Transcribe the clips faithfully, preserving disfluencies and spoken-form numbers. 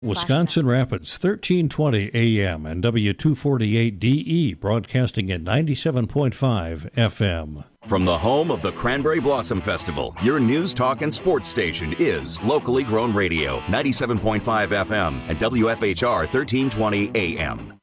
Wisconsin Rapids, thirteen twenty A M and W two forty-eight D E, broadcasting at ninety-seven point five F M. From the home of the Cranberry Blossom Festival, your news, talk, and sports station is Locally Grown Radio, ninety-seven point five F M and W F H R thirteen twenty A M.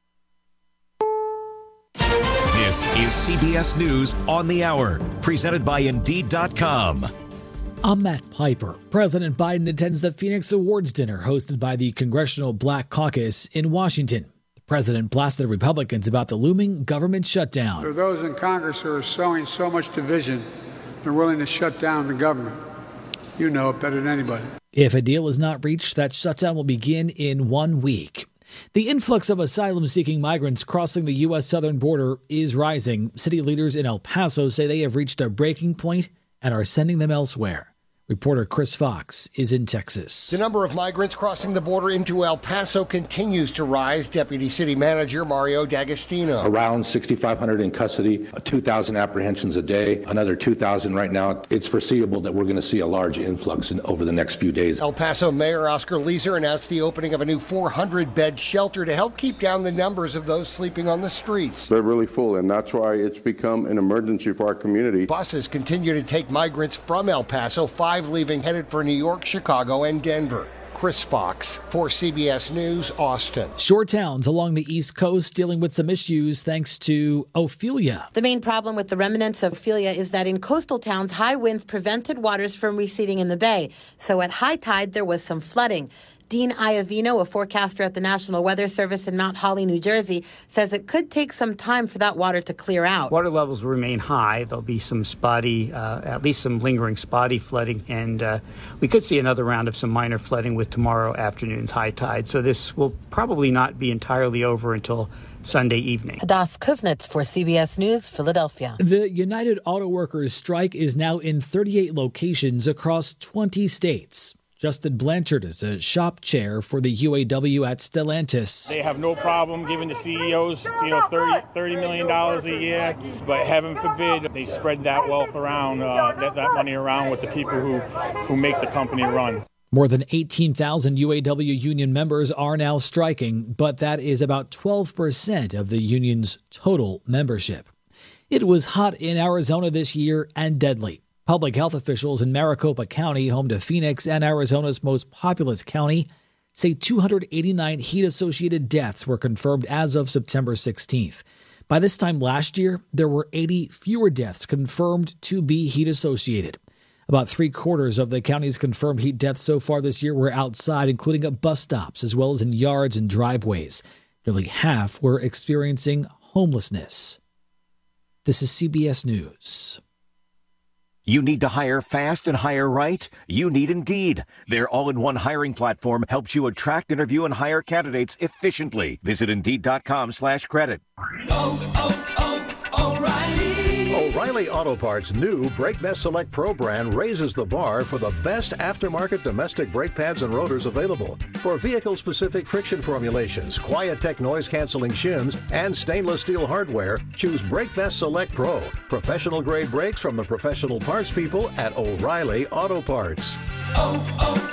This is C B S News on the Hour, presented by Indeed dot com. I'm Matt Piper. President Biden attends the Phoenix Awards dinner hosted by the Congressional Black Caucus in Washington. The president blasted Republicans about the looming government shutdown. There are those in Congress who are sowing so much division, they're willing to shut down the government. You know it better than anybody. If a deal is not reached, that shutdown will begin in one week. The influx of asylum-seeking migrants crossing the U S southern border is rising. City leaders in El Paso say they have reached a breaking point and are sending them elsewhere. Reporter Chris Fox is in Texas. The number of migrants crossing the border into El Paso continues to rise. Deputy City Manager Mario D'Agostino. Around sixty-five hundred in custody, two thousand apprehensions a day, another two thousand right now. It's foreseeable that we're going to see a large influx in, over the next few days. El Paso Mayor Oscar Leeser announced the opening of a new four hundred bed shelter to help keep down the numbers of those sleeping on the streets. They're really full, and that's why it's become an emergency for our community. Buses continue to take migrants from El Paso, five leaving headed for New York, Chicago, and Denver. Chris Fox for C B S News, Austin. Shore towns along the East Coast dealing with some issues thanks to Ophelia. The main problem with the remnants of Ophelia is that in coastal towns, high winds prevented waters from receding in the bay. So at high tide, there was some flooding. Dean Iovino, a forecaster at the National Weather Service in Mount Holly, New Jersey, says it could take some time for that water to clear out. Water levels will remain high. There'll be some spotty, uh, at least some lingering spotty flooding, and uh, we could see another round of some minor flooding with tomorrow afternoon's high tide. So this will probably not be entirely over until Sunday evening. Hadas Kuznets for C B S News, Philadelphia. The United Auto Workers strike is now in thirty-eight locations across twenty states. Justin Blanchard is a shop chair for the U A W at Stellantis. They have no problem giving the C E Os, you know, thirty million dollars a year, but heaven forbid they spread that wealth around, uh, that, that money around with the people who, who make the company run. More than eighteen thousand U A W union members are now striking, but that is about twelve percent of the union's total membership. It was hot in Arizona this year and deadly. Public health officials in Maricopa County, home to Phoenix and Arizona's most populous county, say two hundred eighty-nine heat-associated deaths were confirmed as of September sixteenth. By this time last year, there were eighty fewer deaths confirmed to be heat-associated. About three-quarters of the county's confirmed heat deaths so far this year were outside, including at bus stops, as well as in yards and driveways. Nearly half were experiencing homelessness. This is C B S News. You need to hire fast and hire right? You need Indeed. Their all-in-one hiring platform helps you attract, interview, and hire candidates efficiently. Visit Indeed.com slash credit. Oh, oh, oh, O'Reilly. O'Reilly Auto Parts' new Brake Best Select Pro brand raises the bar for the best aftermarket domestic brake pads and rotors available. For vehicle-specific friction formulations, Quiet-Tech noise-canceling shims, and stainless steel hardware, choose Brake Best Select Pro. Professional-grade brakes from the professional parts people at O'Reilly Auto Parts. Oh,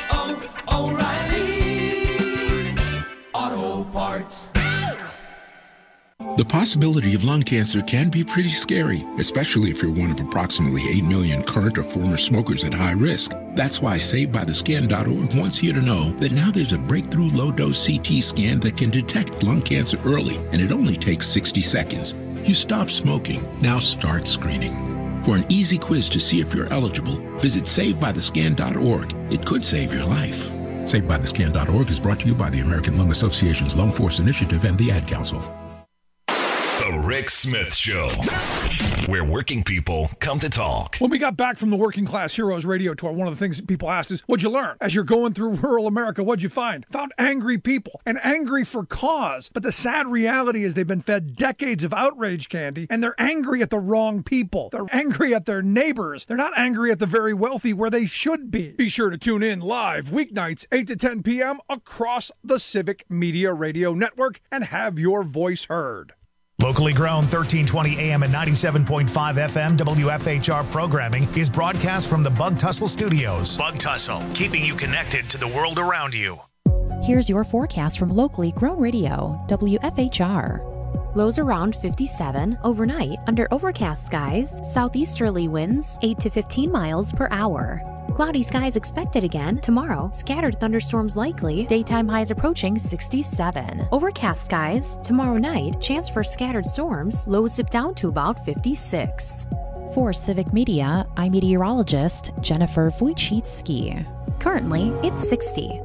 oh, oh, O'Reilly Auto Parts. The possibility of lung cancer can be pretty scary, especially if you're one of approximately eight million current or former smokers at high risk. That's why Saved By The Scan dot org wants you to know that now there's a breakthrough low-dose C T scan that can detect lung cancer early, and it only takes sixty seconds. You stop smoking, now start screening. For an easy quiz to see if you're eligible, visit Saved By The Scan dot org. It could save your life. Saved By The Scan dot org is brought to you by the American Lung Association's Lung Force Initiative and the Ad Council. The Rick Smith Show, where working people come to talk. When we got back from the Working Class Heroes radio tour, one of the things that people asked is, what'd you learn? As you're going through rural America, what'd you find? Found angry people, and angry for cause. But the sad reality is they've been fed decades of outrage candy, and they're angry at the wrong people. They're angry at their neighbors. They're not angry at the very wealthy where they should be. Be sure to tune in live weeknights, eight to ten p.m. across the Civic Media Radio Network and have your voice heard. Locally grown thirteen twenty A M and ninety-seven point five F M W F H R programming is broadcast from the Bug Tussle Studios. Bug Tussle, keeping you connected to the world around you. Here's your forecast from locally grown radio, W F H R. Lows around fifty-seven, overnight under overcast skies, southeasterly winds eight to fifteen miles per hour. Cloudy skies expected again tomorrow, scattered thunderstorms likely, daytime highs approaching sixty-seven. Overcast skies tomorrow night, chance for scattered storms, lows dip down to about fifty-six. For Civic Media, I'm meteorologist Jennifer Wojcicki. Currently, it's sixty.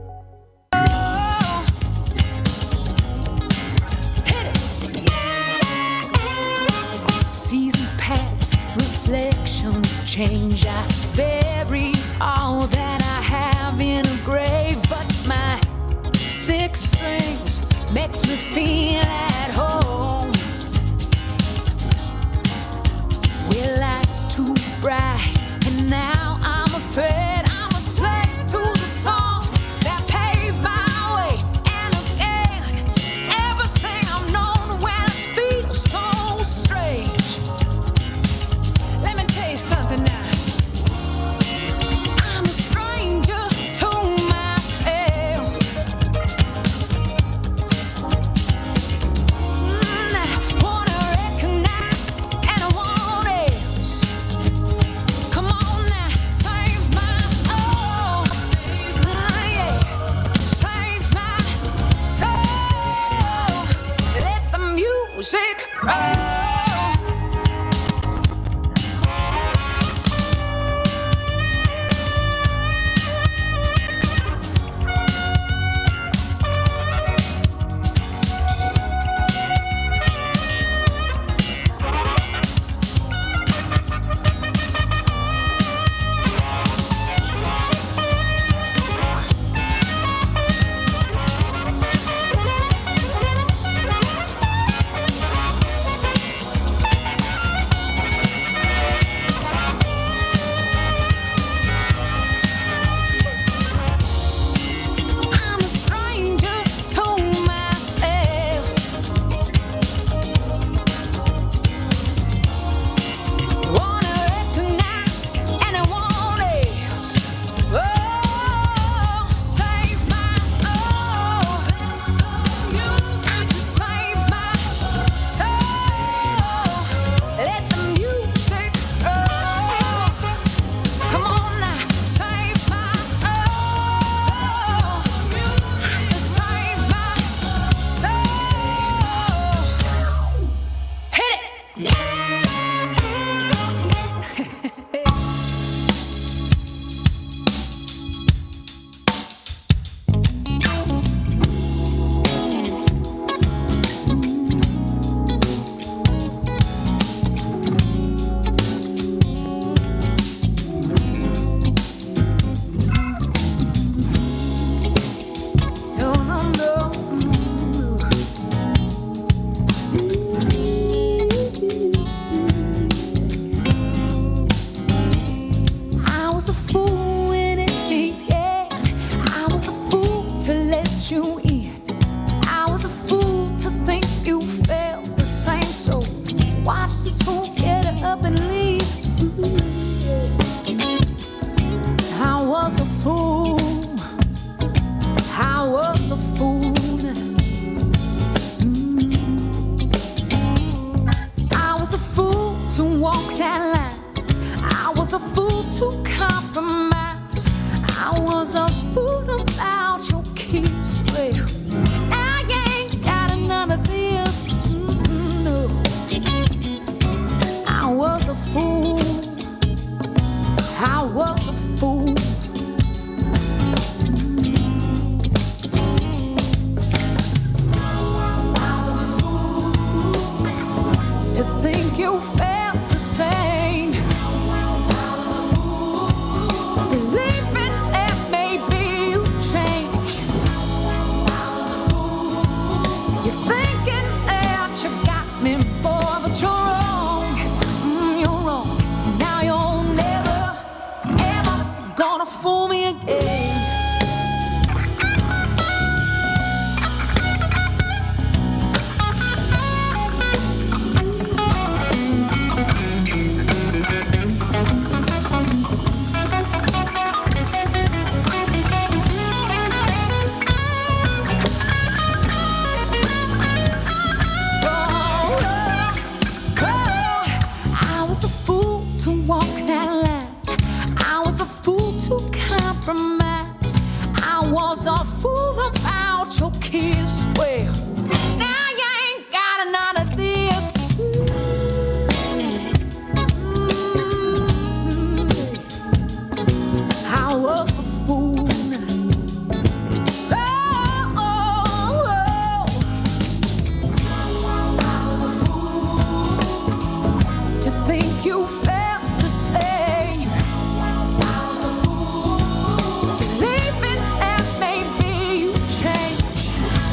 Seasons pass, reflections change. I bury all that I have in a grave, but my six strings makes me feel at home. Well, lights too bright, and now I'm afraid I'm a slave to the song that paved my way. And again, everything I've known when I feel so strange. Let me tell you something now. I'm a stranger to myself. Mm, I wanna recognize and I want else. Come on now, save my soul. Ah, yeah. Save my soul. Let the music roll. I'm a stranger to myself. Wanna recognize and I want else. Oh, save my soul. I said save my soul. Let the music roll. Come on now, save my soul. I said save my soul. Hit it. No, no, no. I was a fool when it began. I was a fool to let you in. I was a fool to think you felt the same. So watch this fool get up and leave. I was a fool. I was a fool. Mm. I was a fool to walk that line. I was a fool to compromise. I was a fool about your kiss. Well, I ain't got none of this. Mm, no. I was a fool. I was a fool. Well, now you ain't got none of this. Mm-hmm. I was a fool. Oh, oh, oh. I was a fool to think you felt the same. I was a fool believing that maybe you changed.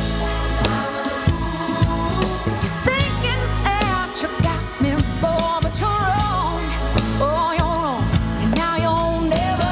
I was a fool thinking that you got me, boy, but you're wrong. Oh, you're wrong, and now you're never,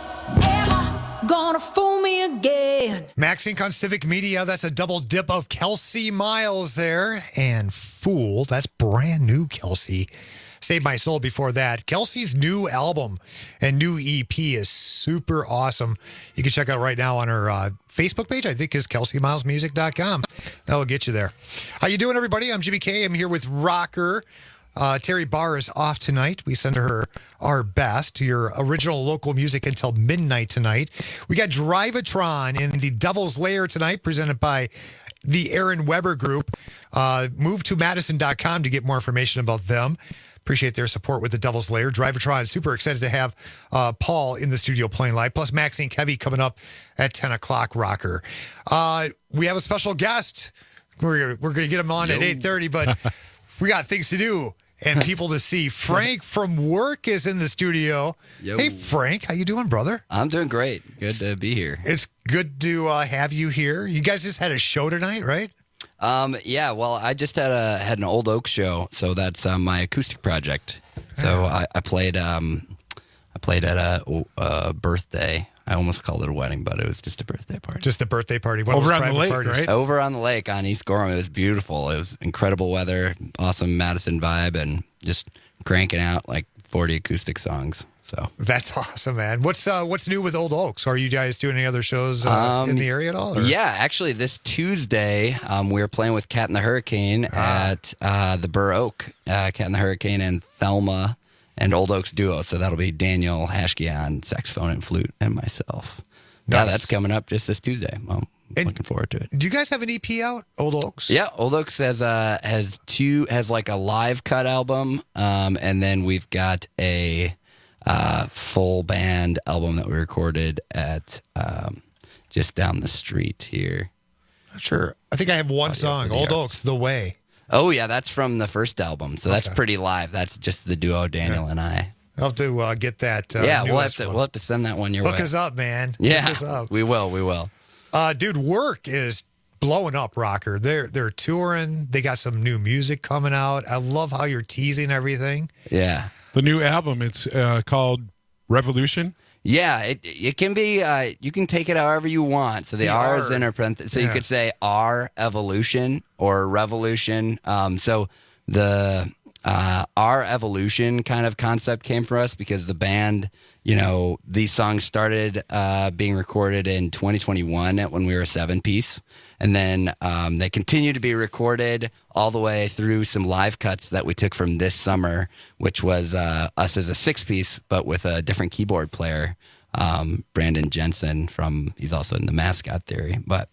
ever gonna fool me again. Max Inc on Civic Media. That's a double dip of Kelsey Miles there. And Fool, that's brand new Kelsey. Save My Soul before that. Kelsey's new album and new E P is super awesome. You can check out right now on her uh, Facebook page, I think is kelsey miles music dot com. That'll get you there. How you doing, everybody? I'm Jimmy K. I'm here with Rocker. Uh, Terry Barr is off tonight. We send her our best. Your original local music until midnight tonight. We got Drive-A-Tron in the Devil's Lair tonight, presented by the Aaron Weber Group. Uh, move to madison dot com to get more information about them. Appreciate their support with the Devil's Lair. Drive-A-Tron, super excited to have uh, Paul in the studio playing live. Plus Max Inc Heavy coming up at ten o'clock, Rocker. Uh, we have a special guest. We're, we're going to get him on Yo. at eight thirty, but we got things to do and people to see. Frank from work is in the studio. Yo. Hey, Frank. How you doing, brother? I'm doing great. Good to be here. It's good to uh, have you here. You guys just had a show tonight, right? Um, yeah, well, I just had a had an Old Oak show, so that's um, my acoustic project. So I, I played um, I played at a, a birthday. I almost called it a wedding, but it was just a birthday party. Just a birthday party. One Over of those on the private lake, parties. right? Over on the lake on East Gorham. It was beautiful. It was incredible weather, awesome Madison vibe, and just cranking out like forty acoustic songs. So that's awesome, man. What's uh, what's new with Old Oaks? Are you guys doing any other shows uh, um, in the area at all? Or? Yeah, actually, this Tuesday um, we were playing with Cat and the Hurricane Ah. at uh, the Burr Oak. Uh, Cat and the Hurricane and Thelma and Old Oaks duo. So that'll be Daniel Hashke on saxophone and flute and myself. Yeah, Nice. that's coming up just this Tuesday. I'm looking forward to it. Do you guys have an E P out, Old Oaks? Yeah, Old Oaks has uh has two has like a live cut album, um, and then we've got a uh, full band album that we recorded at um, just down the street here. Sure, I think I have one song, Old Oaks, The Way. Oh yeah, that's from the first album, so that's Okay. pretty live. That's just the duo, Daniel and I. I'll have to uh, get that. Uh, yeah, we'll have newest to one. we'll have to send that one your Hook way. us up, man. Yeah, Hook us up. we will. We will. Uh, dude, work is blowing up, Rocker. They're they're touring. They got some new music coming out. I love how you're teasing everything. Yeah. The new album, it's uh, called Revolution. Yeah, it it can be. Uh, you can take it however you want. So the, The R, R. is in a parenthesis. So you Yeah. could say R evolution or revolution. Um, so the uh, R evolution kind of concept came for us because the band, you know, these songs started uh, being recorded in twenty twenty-one when we were a seven piece, and then um, they continued to be recorded all the way through some live cuts that we took from this summer, which was uh, us as a six piece, but with a different keyboard player, um, Brandon Jensen from, he's also in the Mascot Theory. But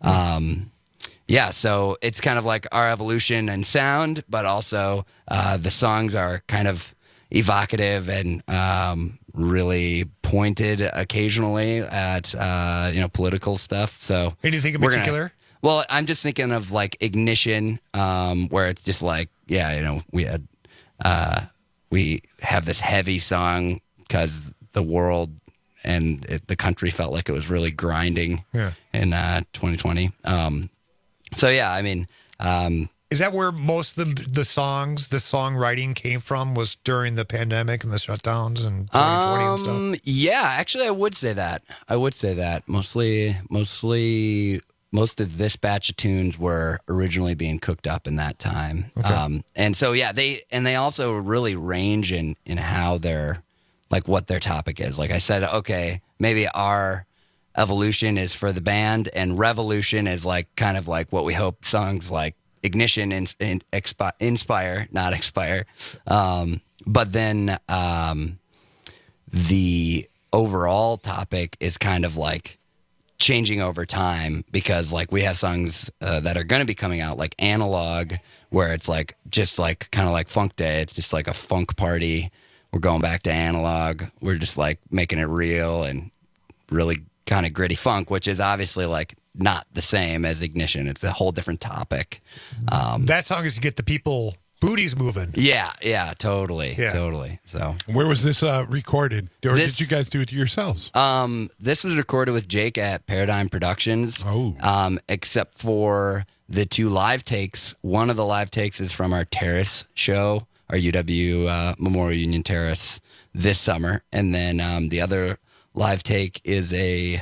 um, yeah, so it's kind of like our evolution and sound, but also uh, the songs are kind of evocative and um, really pointed occasionally at uh, you know political stuff. So Anything in we're gonna- particular? well, I'm just thinking of like Ignition, um, where it's just like, yeah, you know, we had, uh, we have this heavy song because the world and it, the country felt like it was really grinding Yeah. in uh, twenty twenty. Um, so yeah, I mean, um, Is that where most of the the songs, the songwriting came from? Was during the pandemic and the shutdowns and twenty twenty and stuff? Um, yeah, actually, I would say that. I would say that mostly, mostly, most of this batch of tunes were originally being cooked up in that time. Okay. Um, and so yeah, they and they also really range in in how they're like what their topic is. Like I said, okay, maybe our evolution is for the band, and revolution is like kind of like what we hope songs like Ignition and in, expi- inspire, not expire. Um, but then um, the overall topic is kind of like changing over time because like we have songs uh, that are going to be coming out like Analog, where it's like just like kind of like Funk Day. It's just like a funk party. We're going back to analog. We're just like making it real and really kind of gritty funk, which is obviously like not the same as Ignition. It's a whole different topic. Um, that song is to get the people booties moving. Yeah, yeah, totally, Yeah. totally. So Where was this uh, recorded? Or This- did you guys do it yourselves? Um, this was recorded with Jake at Paradigm Productions. Oh. Um, except for the two live takes. One of the live takes is from our Terrace show, our U W uh, Memorial Union Terrace this summer, and then um, the other live take is a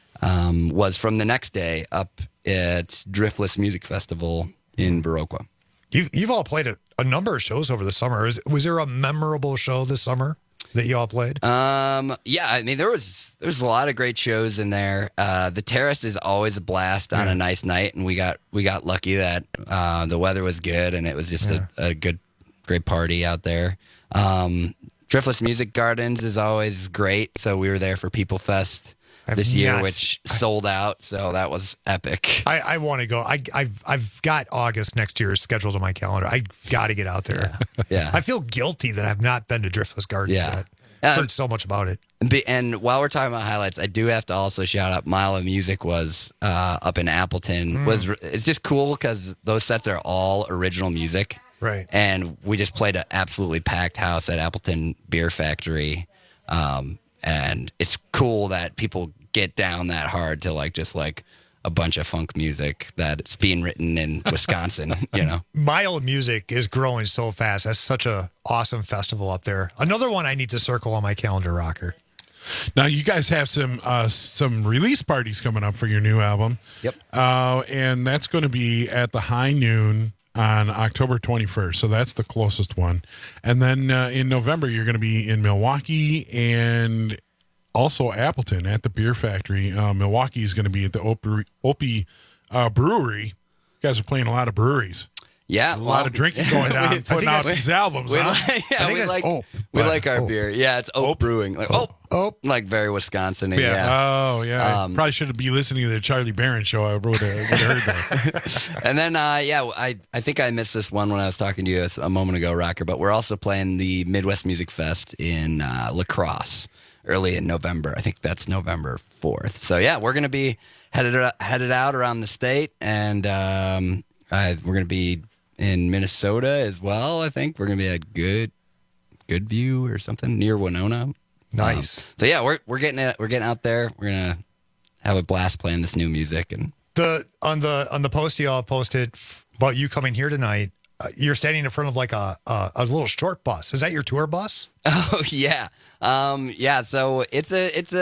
um, was from the next day up at Driftless Music Festival in Viroqua. You've, you've all played a, a number of shows over the summer. Is, was there a memorable show this summer that you all played? Um, yeah, I mean, there was there was a lot of great shows in there. Uh, the Terrace is always a blast on Yeah. a nice night, and we got we got lucky that uh, the weather was good, and it was just Yeah. a, a good, great party out there. Um, Driftless Music Gardens is always great, so we were there for People Fest I've this year, not- which sold out, so that was epic. I, I want to go. I, I've I've got August next year scheduled on my calendar. I got to get out there. Yeah. I feel guilty that I've not been to Driftless Gardens Yeah. yet. Uh, Heard so much about it. Be- And while we're talking about highlights, I do have to also shout out Mile of Music was uh, up in Appleton. Mm. Was it's just cool because those sets are all original music, Right. and we just played an absolutely packed house at Appleton Beer Factory, um, and it's cool that people get down that hard to like just like a bunch of funk music that's being written in Wisconsin. You know, Mile of Music is growing so fast. That's such a awesome festival up there. Another one I need to circle on my calendar, Rocker. Now you guys have some uh, some release parties coming up for your new album. Yep. Uh, and that's going to be at the High Noon on October twenty-first. So that's the closest one. And then uh, in November you're going to be in Milwaukee and also Appleton at the Beer Factory. Uh, Milwaukee is going to be at the Opie, Opie uh, Brewery. You guys are playing a lot of breweries. yeah, A lot of drinking going down, we- putting out these albums. We huh? like, yeah, I think we that's like, Ope, we but- like our Ope. beer. Yeah, it's Ope, Brewing. Like Ope, Ope. like very Wisconsin. Yeah. Yeah. Oh, yeah. Um, I probably should be listening to the Charlie Barron show. I would have heard that. And then, uh, yeah, I, I think I missed this one when I was talking to you a moment ago, Rocker, but we're also playing the Midwest Music Fest in uh, La Crosse early in November. I think that's November fourth. So, yeah, we're going to be headed headed out around the state, and um, I, we're going to be in Minnesota as well, I think. We're going to be at Good Good View or something near Winona. Nice. Um, so, yeah, we're we're getting it, we're getting out there. We're going to have a blast playing this new music. And The on the on the post y'all posted about you coming here tonight. Uh, you're standing in front of like a, a a little short bus. Is that your tour bus? Oh yeah, um, yeah. So it's a, it's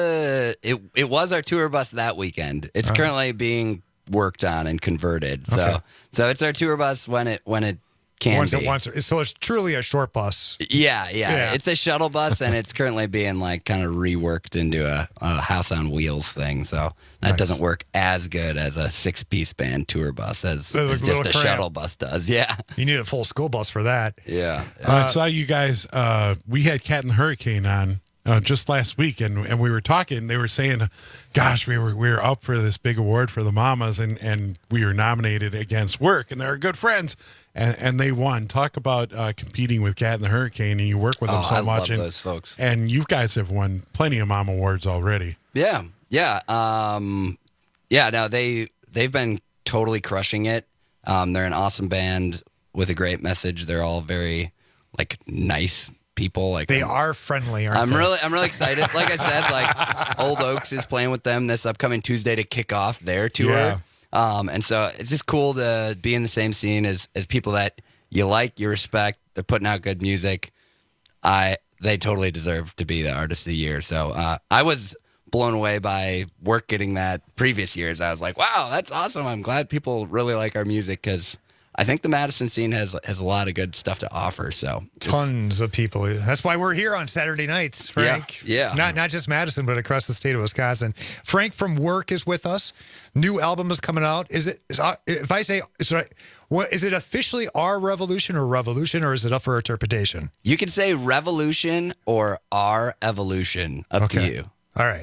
a, it, it was our tour bus that weekend. It's Uh-huh. currently being worked on and converted. So, Okay. so it's our tour bus when it, when it can Once be. it wants. So it's truly a short bus. Yeah, yeah, Yeah. It's a shuttle bus, and it's currently being like kind of reworked into a, a house on wheels thing. So that Nice. doesn't work as good as a six-piece band tour bus as, They're as a just little a cramped. shuttle bus does. Yeah, You need a full school bus for that. yeah. I saw you guys. Uh, we had Cat and the Hurricane on uh, just last week, and, and we were talking. They were saying, "Gosh, we were we were up for this big award for the Mamas, and, and we were nominated against Work, and they're good friends, and and they won." Talk about uh, competing with Cat and the Hurricane, and you work with them Oh, so I much, love and those folks. and you guys have won plenty of Mom awards already. Yeah, yeah, um, yeah. No, they they've been totally crushing it. Um, they're an awesome band with a great message. They're all very like nice people. Like They I'm, are friendly, aren't I'm they? really I'm really excited. Like I said, like Old Oaks is playing with them this upcoming Tuesday to kick off their tour. Yeah. Um, and so it's just cool to be in the same scene as as people that you like, you respect. They're putting out good music. I they totally deserve to be the artist of the year. So uh, I was blown away by Work getting that previous years. I was like, wow, that's awesome. I'm glad people really like our music because I think the Madison scene has has a lot of good stuff to offer. So it's- Tons of people. That's why we're here on Saturday nights, Frank. Yeah, yeah. Not not just Madison, but across the state of Wisconsin. Frank from Work is with us. New album is coming out. Is it? Is, uh, if I say, is it, what, is it officially Our Revolution or Revolution, or is it up for interpretation? You can say revolution or our evolution. Up to Okay. you. All right.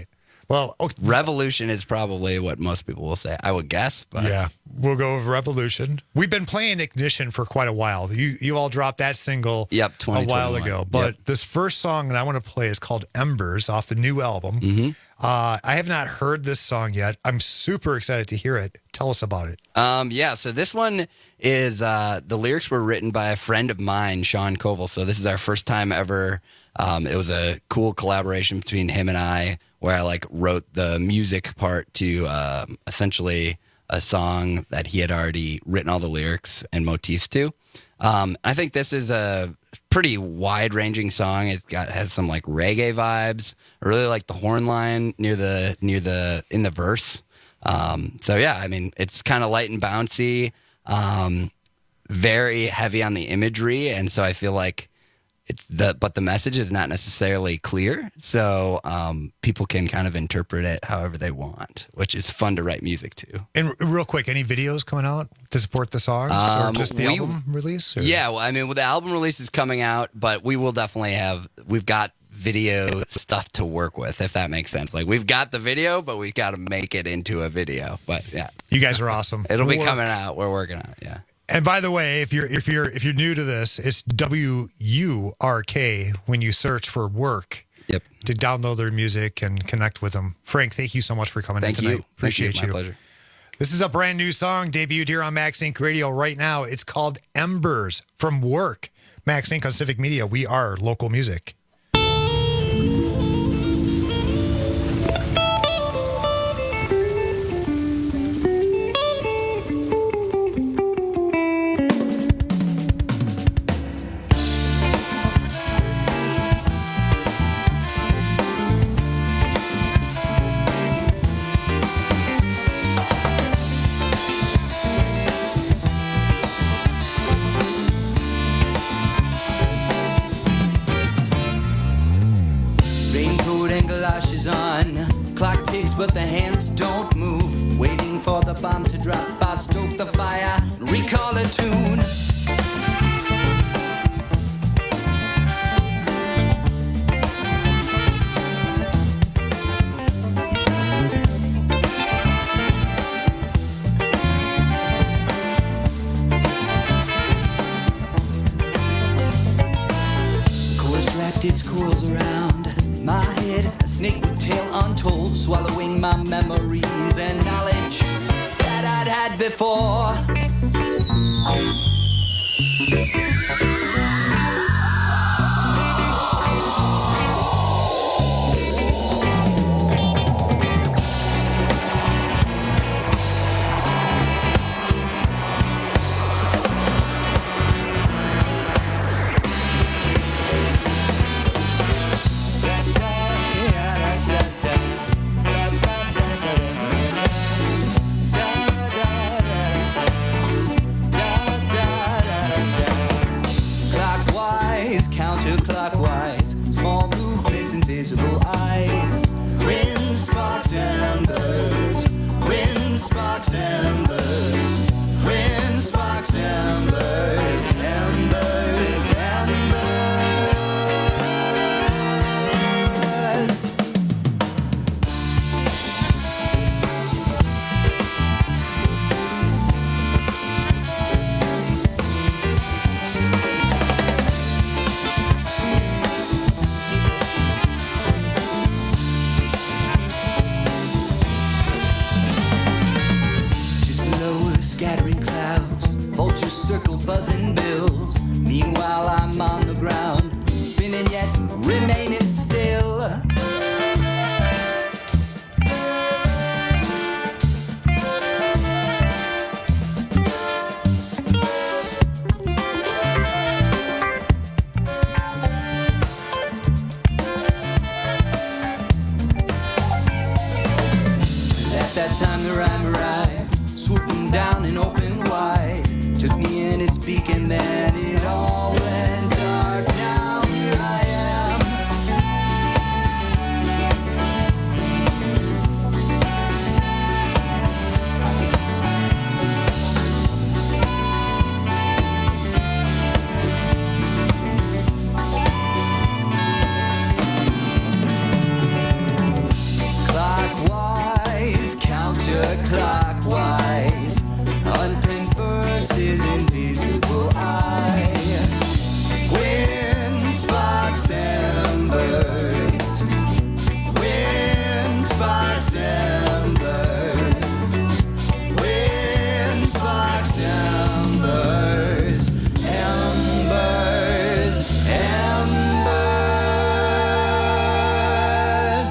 Well, okay. Revolution is probably what most people will say, I would guess. But yeah, we'll go with Revolution. We've been playing Ignition for quite a while. You you all dropped that single yep, a while ago. But yep. this first song that I want to play is called Embers off the new album. Mm-hmm. Uh, I have not heard this song yet. I'm super excited to hear it. Tell us about it. Um, yeah, so this one is, uh, the lyrics were written by a friend of mine, Sean Koval. So this is our first time ever. Um, it was a cool collaboration between him and I, where I like wrote the music part to uh, essentially a song that he had already written all the lyrics and motifs to. Um, I think this is a pretty wide-ranging song. It got has some like reggae vibes. I really like the horn line near the near the in the verse. Um, so yeah, I mean, it's kind of light and bouncy, um, very heavy on the imagery, and so I feel like it's the but the message is not necessarily clear, so um, people can kind of interpret it however they want, which is fun to write music to. And real quick, any videos coming out to support the songs, Um, or just the we- album release? Or? Yeah, well, I mean, well, the album release is coming out, but we will definitely have we've got video stuff to work with, if that makes sense. Like we've got the video, but we've got to make it into a video. But yeah, You guys are awesome. it'll be Work. coming out. We're working on it. Yeah. And by the way, if you're if you're if you're new to this, it's W U R K when you search for Work. Yep. To download their music and connect with them. Frank, thank you so much for coming Thank in you. tonight. Appreciate Thank you. you. My pleasure. This is a brand new song debuted here on Max Inc Radio right now. It's called Embers from Work. Max Inc on Civic Media. We are local music. Raincoat and galoshes on. Clock ticks, but the hands don't move. Waiting for the bomb to drop. I stoke the fire, recall a tune. Chorus wrapped its coils around my head, a snake with tail untold, swallowing my memories and knowledge that I'd had before. Clockwise, counterclockwise, small movements, invisible eye. Wind sparks embers, wind sparks embers, wind sparks embers, embers, embers. Just below the scattering clouds, vultures circle buzzing bills. Meanwhile, I'm on the ground, spinning yet remaining still. At that time the rhyme arrived, swooping down and open wide. Took me in its beak and then it all went dark. Now here I am. Clock his invisible eye. Wind sparks embers, wind sparks embers, wind sparks embers, embers, embers.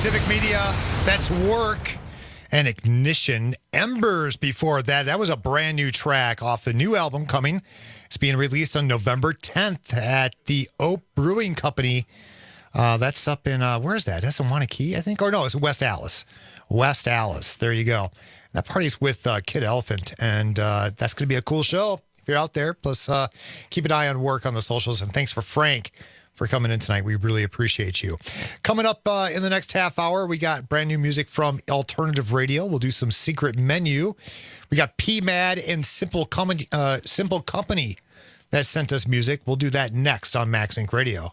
Civic Media. That's Work and Ignition. Embers before that. That was a brand new track off the new album coming. It's being released on November tenth at the Oak Brewing Company. Uh, that's up in, uh, where is that? That's in Wanakee, I think? Or no, it's West Allis. West Allis. There you go. That party's with uh, Kid Elephant, and uh, that's going to be a cool show if you're out there. Plus, uh, keep an eye on Work on the socials. And thanks for Frank for coming in tonight. We really appreciate you. Coming up uh, in the next half hour, we got brand new music from Alternative Radio. We'll do some secret menu. We got P M A D and Simple, Com- uh, Simple Company that sent us music. We'll do that next on Max Inc Radio.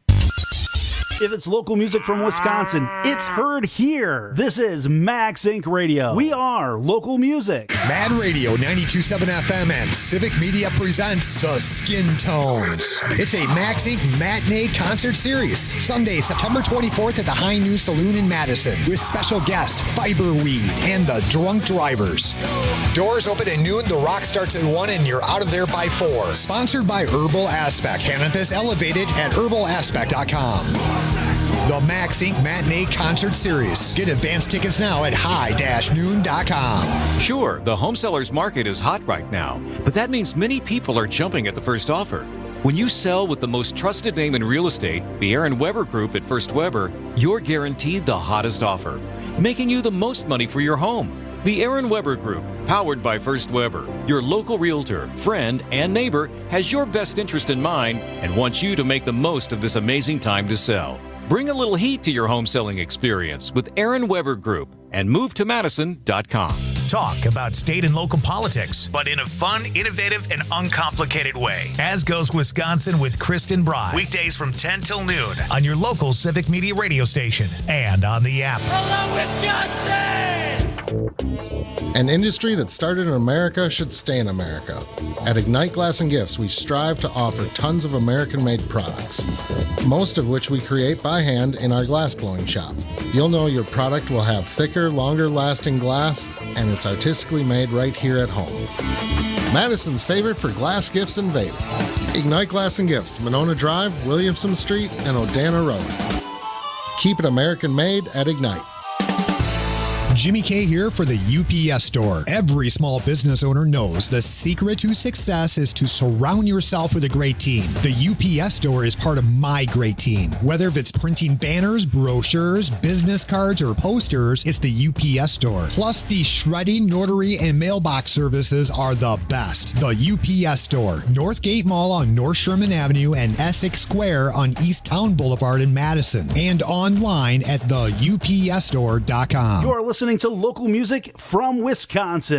If it's local music from Wisconsin, it's heard here. This is Max Inc Radio. We are local music. Mad Radio ninety-two point seven F M and Civic Media presents The Skin Tones. It's a Max Inc matinee concert series. Sunday, September twenty-fourth at the High Noon Saloon in Madison with special guest Fiberweed and the Drunk Drivers. Doors open at noon, the rock starts at one, and you're out of there by four. Sponsored by Herbal Aspect. Cannabis elevated at herbal aspect dot com. The Max Inc Matinee Concert Series. Get advance tickets now at high noon dot com. Sure, the home sellers market is hot right now, but that means many people are jumping at the first offer. When you sell with the most trusted name in real estate, the Aaron Weber Group at First Weber, you're guaranteed the hottest offer, making you the most money for your home. The Aaron Weber Group, powered by First Weber, your local realtor, friend, and neighbor, has your best interest in mind and wants you to make the most of this amazing time to sell. Bring a little heat to your home selling experience with Aaron Weber Group and move to madison dot com. Talk about state and local politics, but in a fun, innovative, and uncomplicated way. As goes Wisconsin with Kristen Bry. Weekdays from ten till noon on your local Civic Media radio station and on the app. Hello, Wisconsin! An industry that started in America should stay in America. At Ignite Glass and Gifts, we strive to offer tons of American-made products, most of which we create by hand in our glass blowing shop. You'll know your product will have thicker, longer-lasting glass, and it's artistically made right here at home. Madison's favorite for glass gifts and vape. Ignite Glass and Gifts, Monona Drive, Williamson Street, and Odana Road. Keep it American-made at Ignite. Jimmy K here for the U P S Store. Every small business owner knows the secret to success is to surround yourself with a great team. The U P S Store is part of my great team. Whether it's printing banners, brochures, business cards, or posters, it's the U P S Store. Plus, the shredding, notary, and mailbox services are the best. The U P S Store, Northgate Mall on North Sherman Avenue and Essex Square on East Town Boulevard in Madison, and online at the U P S store dot com. You're listening to local music from Wisconsin.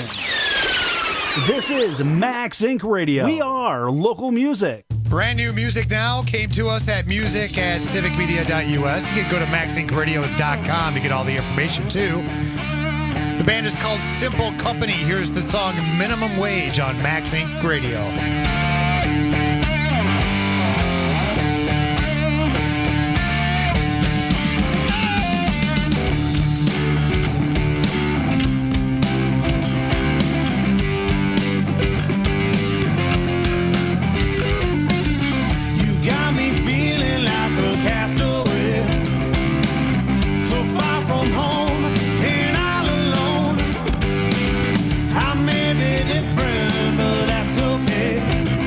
This is Max Inc Radio. We are local music. Brand new music now came to us at music at civic media dot u s. You can go to max inc radio dot com to get all the information too. The band is called Simple Company. Here's the song Minimum Wage on Max Inc Radio. Different, but that's okay.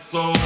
sword.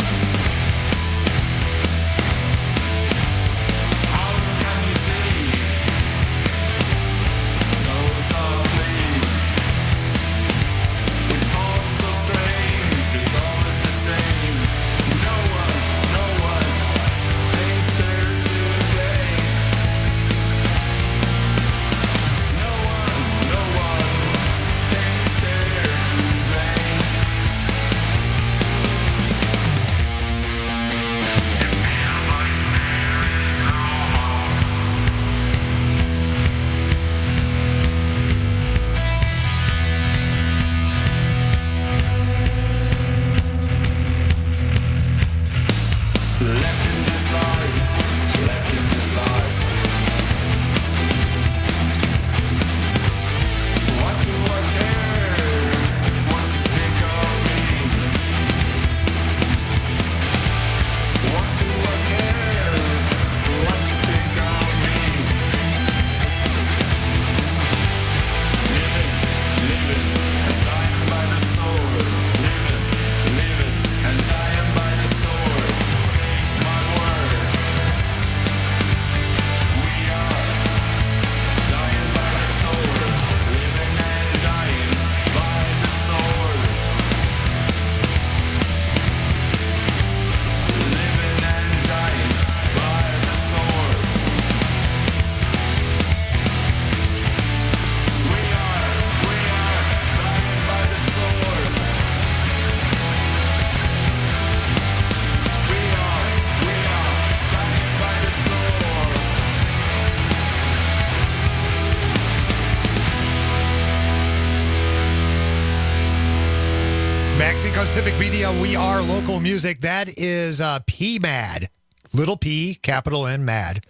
Civic Media, we are local music. That is uh, P-Mad. Little P, capital N, Mad.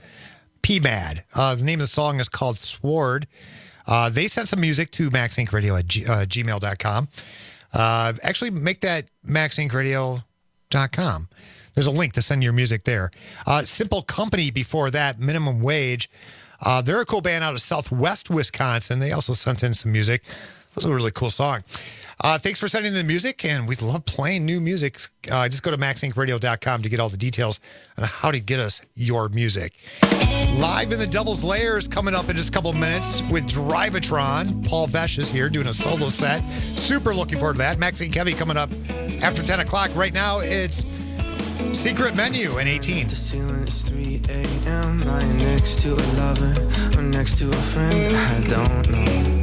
P-Mad. Uh, the name of the song is called Sword. Uh, they sent some music to max inc radio at g- uh, gmail dot com. Uh, actually, make that max inc radio dot com. There's a link to send your music there. Uh, Simple Company before that, Minimum Wage. Uh, they're a cool band out of Southwest Wisconsin. They also sent in some music. That was a really cool song. Uh, thanks for sending in the music, and we love playing new music. Uh, just go to max inc radio dot com to get all the details on how to get us your music. Live in the Devil's Lair is coming up in just a couple of minutes with Drivatron. Paul Vesh is here doing a solo set. Super looking forward to that. Maxine Kevy coming up after ten o'clock. Right now, it's Secret Menu in eighteen. The ceiling is three a.m. lying next to a lover or next to a friend I don't know.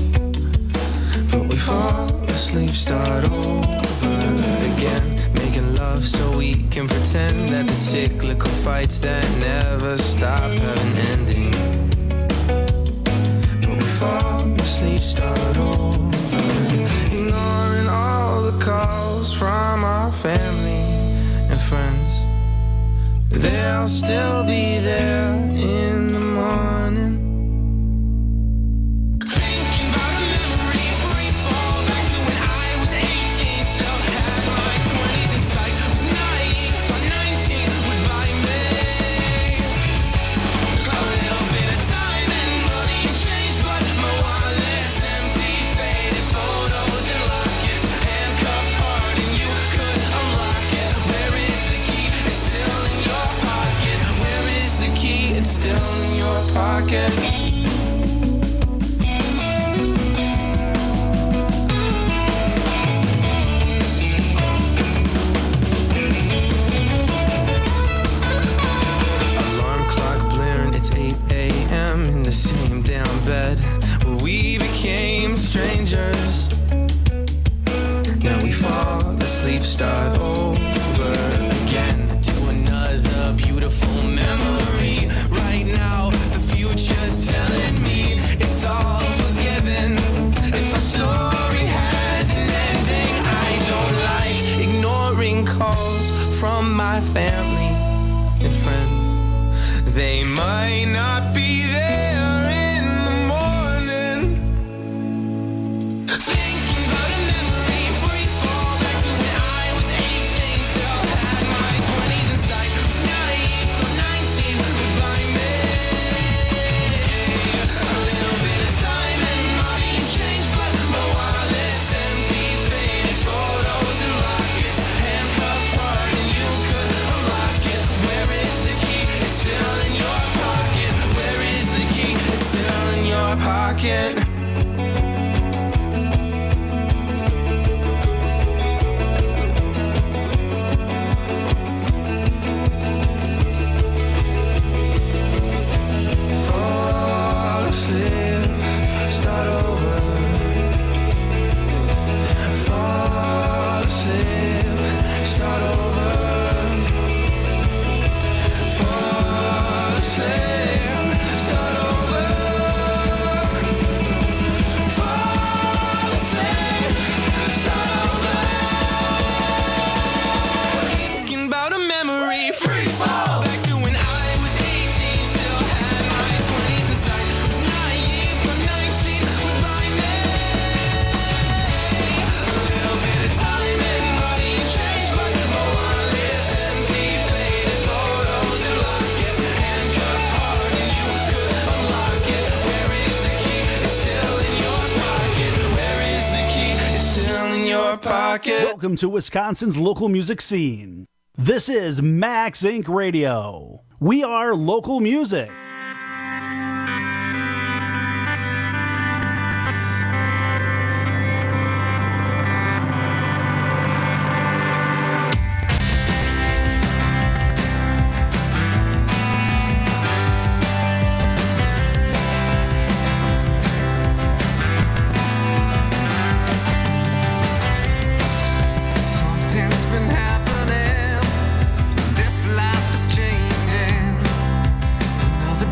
But we fall asleep, start over again, making love so we can pretend that the cyclical fights that never stop have an ending. But we fall asleep, start over, ignoring all the calls from our family and friends. They'll still be there in the morning. Pocket. Alarm clock blaring, it's eight a.m. in the same damn bed where we became strangers. Now we fall asleep, start over again to another beautiful memory. Right now just telling me it's all forgiven. If our story has an ending, I don't like ignoring calls from my family and friends. They might not be there in the morning. Thinking about a memory, free fall back to when I was eighteen, still had my twenties in sight. Naive for nineteen, goodbye me. Change, but my wallet's empty, faded photos and lockets, handcuffs. start over. Fall asleep, start over. Fall asleep, start over. Fall asleep, start over. Thinking about a memory, free fall back to when I was eighteen, still had my twenties inside. Was naive, but nineteen would buy me. A little bit of time and money changed, but my wallet's empty, faded photos and lockets, handcuffed hard, and you could unlock it. Where is the key? It's still in your pocket. Where is the key? It's still in your pocket. Welcome to Wisconsin's local music scene. This is Max Inc Radio. We are local music. Something's been happening. This life is changing. Another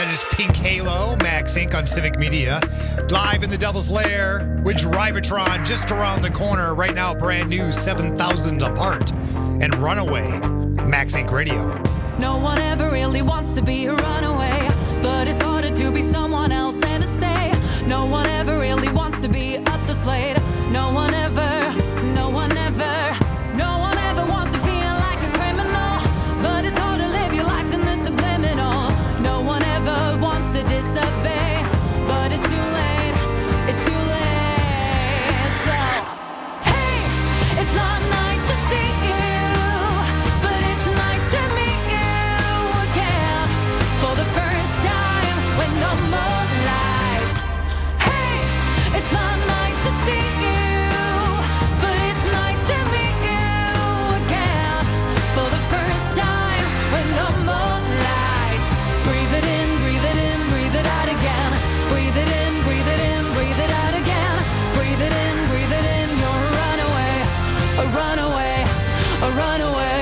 That is Pink Halo, Max Incorporated on Civic Media. Live in the Devil's Lair with Drivatron just around the corner. Right now, brand new, seven thousand apart. And Runaway, Max Incorporated Radio. No one ever really wants to be a runaway, but it's harder to be someone else and to stay. No one ever really wants to be up the slate. No one ever, no one ever, no one ever wants to feel like a criminal, but it's hard to live your life in this subliminal. No one ever wants to disobey, but it's too late, it's too late. So, hey, it's not nice to see you, but it's nice to meet you again for the first time with no more lies. Hey, it's not nice to see you, but it's nice to meet you again for the first time with no more lies. Breathe it in, breathe it in, breathe it out again. Breathe it in, breathe it in, breathe it out again. Breathe it in, breathe it in. You're a runaway, a runaway, a runaway.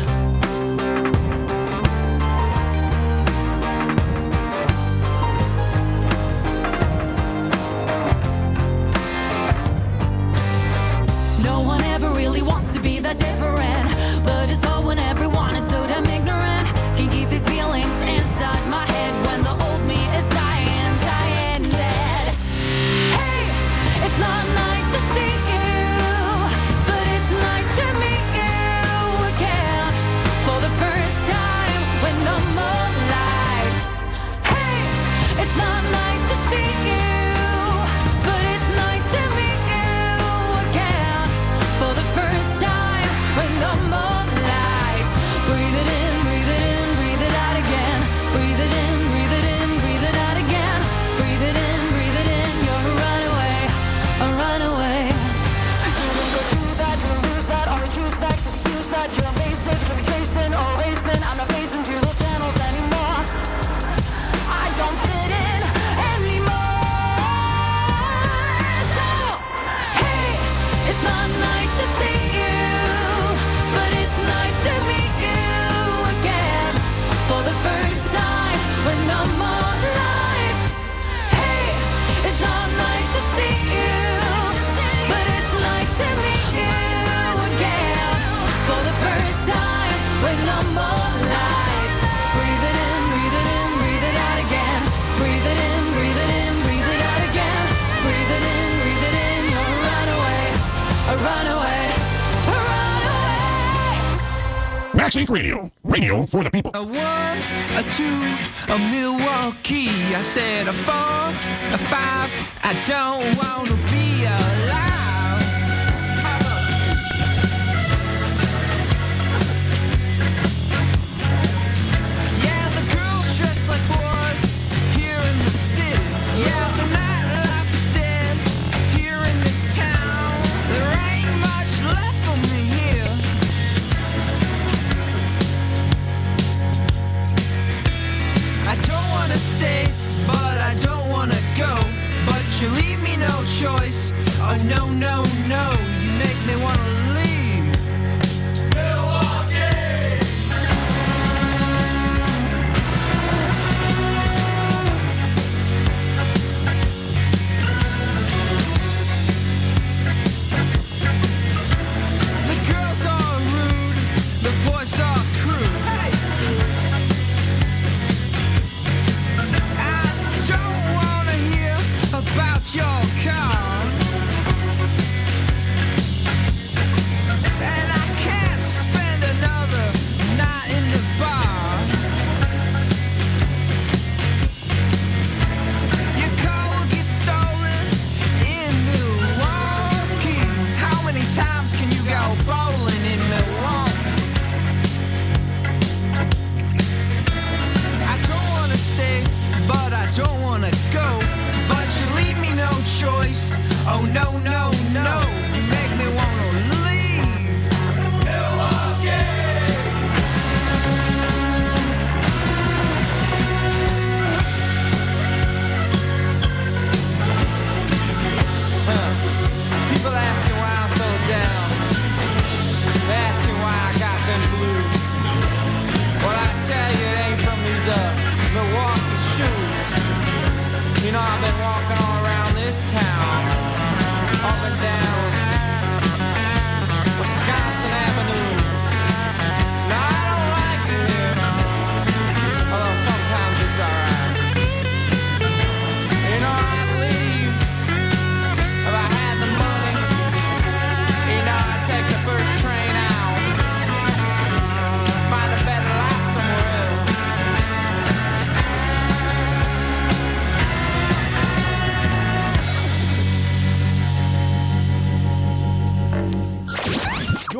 No one ever really wants to be that different, but it's all when everyone is so damn ignorant. Can keep these feelings inside my head when the old me is dying, dying dead. Hey, it's not nice to see you, but it's nice to meet you again for the first time with no more lies. Hey, it's not nice to see you, but it's nice to meet you again for the first time with no more lies. Breathe it in, breathe it in, breathe it out again. Breathe it in, breathe it in, breathe it out again. Breathe it in, breathe it in. You're a runaway, a runaway. You don't go through that, you lose that. All the truth facts, you use that. You're basic, you're tracing or racing. I'm not facing through those channels anymore. I don't fit in anymore. So, hey, it's not nice to see you, but it's nice to meet you again for the first time with no more lies. Hey, it's not nice to see you, but it's nice to meet you again for the first time with no more lies. Breathe it in, breathe it in, breathe it out again. Breathe it in, breathe it in, breathe it out again. Breathe it in, breathe it in. You're a runaway, a runaway, a runaway. Max Inc Radio. Radio for the people. A one, a two, a Milwaukee. I said a four, a five. I don't want to be alive. Yeah, the girls dress like boys here in the city. Yeah, the nightlife is dead here in this town. There ain't much left for me here. I don't want to stay, but I don't want to go. But you leave me no choice. I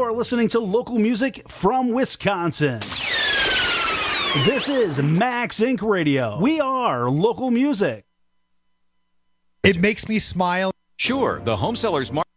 are listening to local music from Wisconsin. This is Max Incorporated. Radio. We are local music. It makes me smile. Sure, the Home Sellers Market.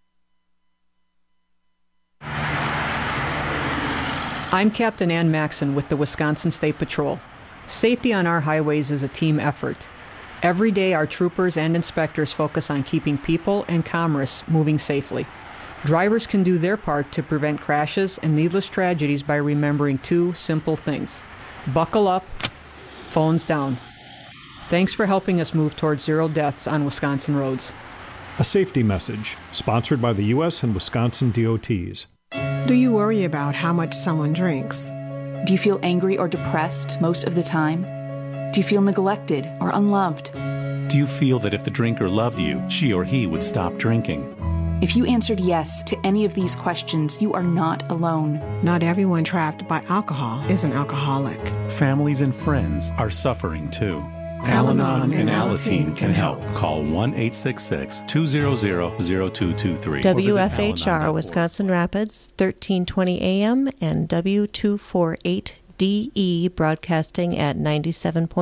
I'm Captain Ann Maxon with the Wisconsin State Patrol. Safety on our highways is a team effort. Every day, our troopers and inspectors focus on keeping people and commerce moving safely. Drivers can do their part to prevent crashes and needless tragedies by remembering two simple things. Buckle up, phones down. Thanks for helping us move towards zero deaths on Wisconsin roads. A safety message, sponsored by the U S and Wisconsin D O Ts. Do you worry about how much someone drinks? Do you feel angry or depressed most of the time? Do you feel neglected or unloved? Do you feel that if the drinker loved you, she or he would stop drinking? If you answered yes to any of these questions, you are not alone. Not everyone trapped by alcohol is an alcoholic. Families and friends are suffering too. Al-Anon and Alateen can help. Call one eight six six, two hundred, zero two two three. W F H R Wisconsin Rapids, thirteen twenty A M and W two forty-eight D E broadcasting at ninety-seven point